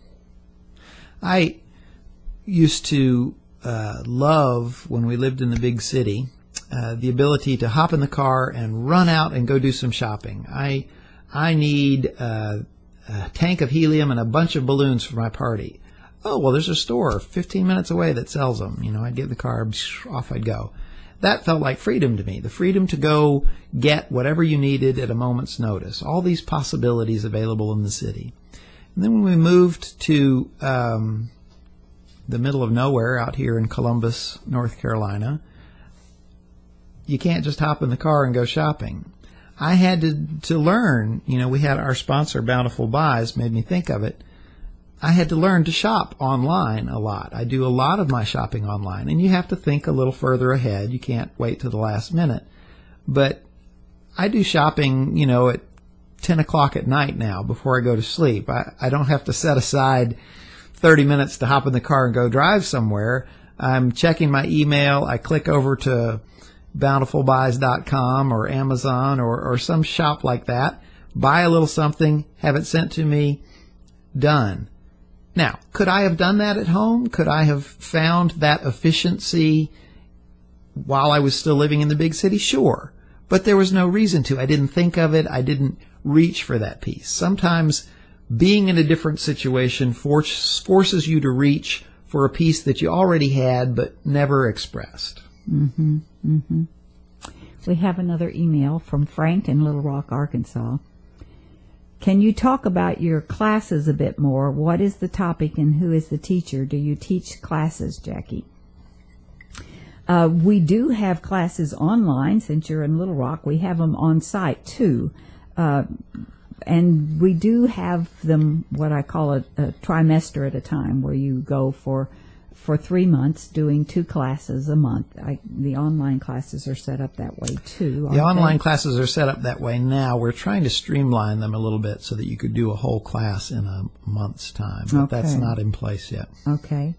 I used to uh, love, when we lived in the big city, uh, the ability to hop in the car and run out and go do some shopping. I I need uh, a tank of helium and a bunch of balloons for my party. Oh, well, there's a store fifteen minutes away that sells them. You know, I'd get in the car, off I'd go. That felt like freedom to me, the freedom to go get whatever you needed at a moment's notice. All these possibilities available in the city. And then when we moved to um, the middle of nowhere out here in Columbus, North Carolina, you can't just hop in the car and go shopping. I had to, to learn, you know, we had our sponsor, Bountiful Buys, made me think of it. I had to learn to shop online a lot. I do a lot of my shopping online, and you have to think a little further ahead. You can't wait to the last minute. But I do shopping, you know, at ten o'clock at night now before I go to sleep. I, I don't have to set aside thirty minutes to hop in the car and go drive somewhere. I'm checking my email. I click over to bountiful buys dot com or Amazon or, or some shop like that, buy a little something, have it sent to me, done. Now, could I have done that at home? Could I have found that efficiency while I was still living in the big city? Sure. But there was no reason to. I didn't think of it. I didn't reach for that piece. Sometimes being in a different situation force, forces you to reach for a piece that you already had but never expressed. Mm-hmm. Mm-hmm. We have another email from Frank in Little Rock, Arkansas. Can you talk about your classes a bit more? What is the topic and who is the teacher? Do you teach classes, Jackie? Uh, we do have classes online. Since you're in Little Rock, we have them on site too. Uh, and we do have them, what I call a, a trimester at a time, where you go for for three months doing two classes a month. I, the online classes are set up that way too. The online they? classes are set up that way now. We're trying to streamline them a little bit so that you could do a whole class in a month's time, but okay. that's not in place yet. Okay.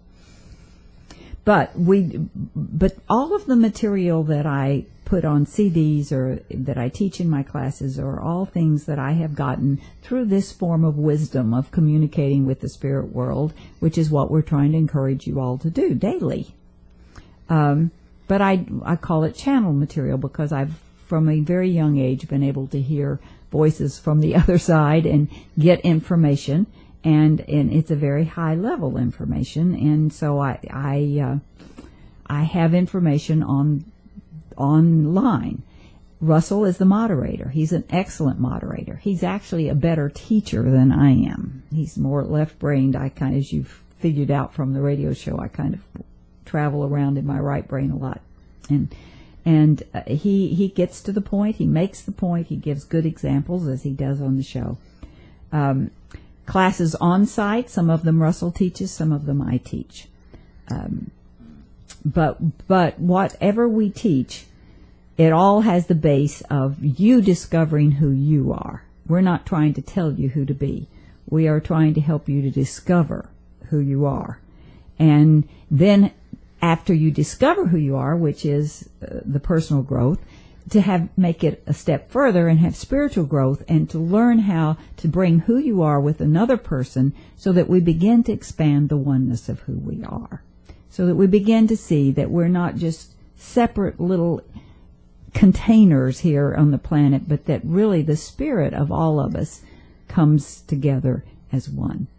But we, but all of the material that I put on C Ds or that I teach in my classes are all things that I have gotten through this form of wisdom of communicating with the spirit world, which is what we're trying to encourage you all to do daily. Um, but I, I call it channel material because I've, from a very young age, been able to hear voices from the other side and get information. And, and it's a very high level information, and so I I, uh, I have information on online. Russell is the moderator. He's an excellent moderator. He's actually a better teacher than I am. He's more left-brained. I kind of, as you've figured out from the radio show, I kind of travel around in my right brain a lot, and and uh, he he gets to the point. He makes the point. He gives good examples as he does on the show. Um, Classes on site, some of them Russell teaches, some of them I teach. Um, but but whatever we teach, it all has the base of you discovering who you are. We're not trying to tell you who to be. We are trying to help you to discover who you are. And then after you discover who you are, which is uh, the personal growth, to have make it a step further and have spiritual growth and to learn how to bring who you are with another person so that we begin to expand the oneness of who we are. So that we begin to see that we're not just separate little containers here on the planet, but that really the spirit of all of us comes together as one.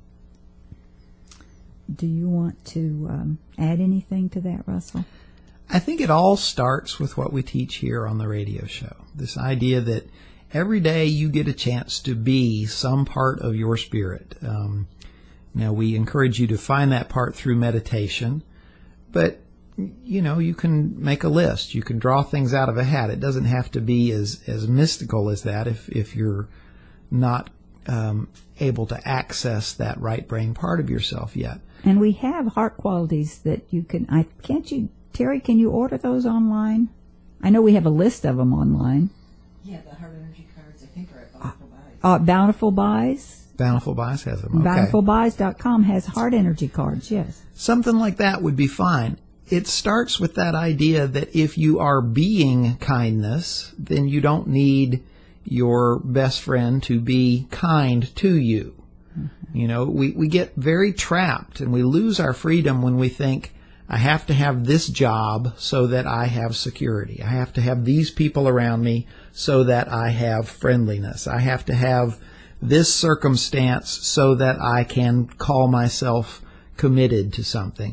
Do you want to um, add anything to that, Russell? I think it all starts with what we teach here on the radio show. This idea that every day you get a chance to be some part of your spirit. Um, now, we encourage you to find that part through meditation, but, you know, you can make a list. You can draw things out of a hat. It doesn't have to be as, as mystical as that if, if you're not um, able to access that right brain part of yourself yet. And we have heart qualities that you can, I can't you... Terry, can you order those online? I know we have a list of them online. Yeah, the Heart Energy cards, I think, are at Bountiful Buys. Uh, Bountiful Buys? Bountiful Buys has them, okay. bountiful buys dot com has Heart Energy cards, yes. Something like that would be fine. It starts with that idea that if you are being kindness, then you don't need your best friend to be kind to you. Mm-hmm. You know, we, we get very trapped and we lose our freedom when we think, I have to have this job so that I have security. I have to have these people around me so that I have friendliness. I have to have this circumstance so that I can call myself committed to something.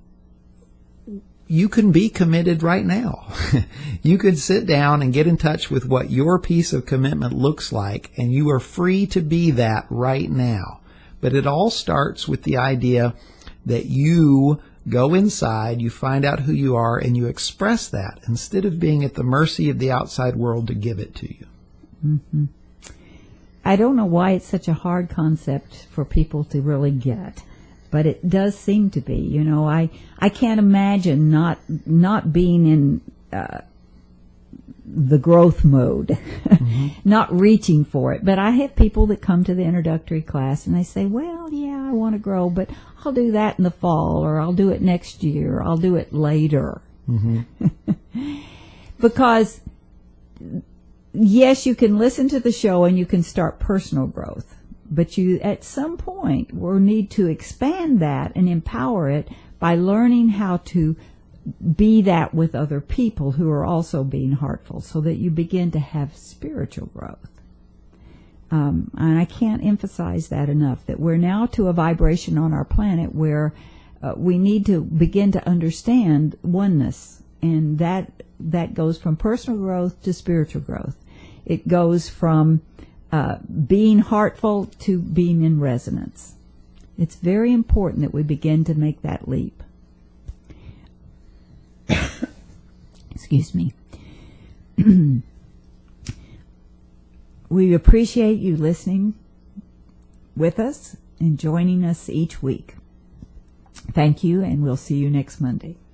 You can be committed right now. You could sit down and get in touch with what your piece of commitment looks like, and you are free to be that right now. But it all starts with the idea that you go inside, you find out who you are, and you express that instead of being at the mercy of the outside world to give it to you. Mm-hmm. I don't know why it's such a hard concept for people to really get, but it does seem to be. You know, I I can't imagine not not being in uh, the growth mode, mm-hmm. not reaching for it. But I have people that come to the introductory class and they say, well, yeah, I want to grow, but I'll do that in the fall, or I'll do it next year, or I'll do it later. Mm-hmm. Because, yes, you can listen to the show and you can start personal growth, but you at some point will need to expand that and empower it by learning how to be that with other people who are also being heartful, so that you begin to have spiritual growth. Um, and I can't emphasize that enough, that we're now to a vibration on our planet where uh, we need to begin to understand oneness, and that that goes from personal growth to spiritual growth. It goes from uh, being heartful to being in resonance. It's very important that we begin to make that leap. Excuse me. We appreciate you listening with us and joining us each week. Thank you, and we'll see you next Monday.